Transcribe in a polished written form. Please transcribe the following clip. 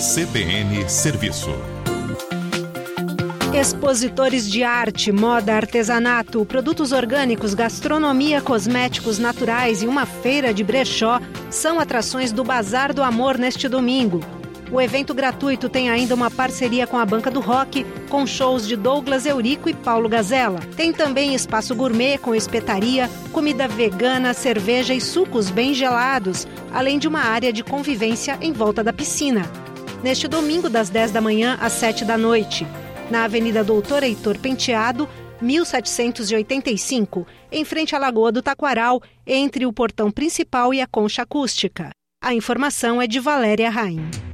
CBN Serviço. Expositores de arte, moda, artesanato, produtos orgânicos, gastronomia, cosméticos naturais e uma feira de brechó são atrações do Bazar do Amor neste domingo. O evento gratuito tem ainda uma parceria com a Banca do Rock, com shows de Douglas Eurico e Paulo Gazella. Tem também espaço gourmet com espetaria, comida vegana, cerveja e sucos bem gelados, além de uma área de convivência em volta da piscina. Neste domingo, das 10 da manhã às 7 da noite. Na Avenida Doutor Heitor Penteado, 1785, em frente à Lagoa do Taquaral, entre o portão principal e a concha acústica. A informação é de Valéria Raim.